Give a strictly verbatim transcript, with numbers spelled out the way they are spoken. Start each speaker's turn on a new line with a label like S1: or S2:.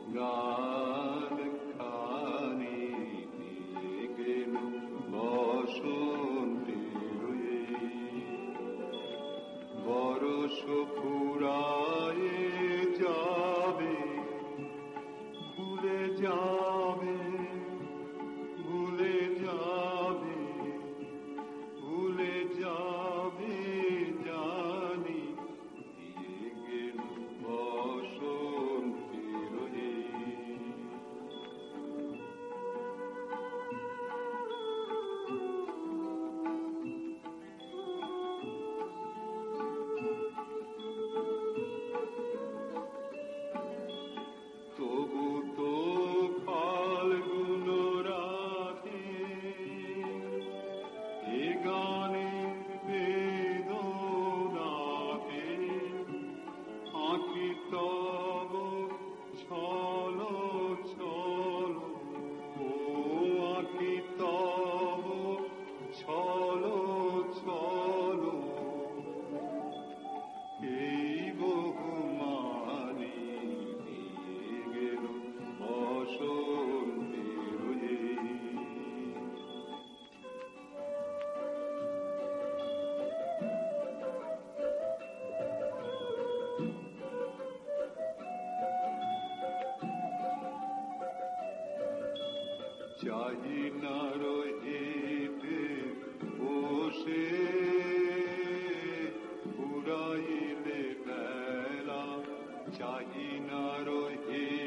S1: গান খানি নিয়ে গেল বসন্তের বরষ ফুরায়ে যাবে, ভুলে যাবে, ভুলে যাবে, ভুলে যাবে জানি, দিয়ে গেল বসন্তের তবু তো ফাল্গুন রাতে এ গানের বেদনাতে আঁকি তব ছলো ছলো, ও আঁকি তব ছলো ছলো, এই বহুমানি দিয়ে গেল বসন্তের চাহি না রহিতে বসে উড়াইলে বেলা, চাহি না রহিতে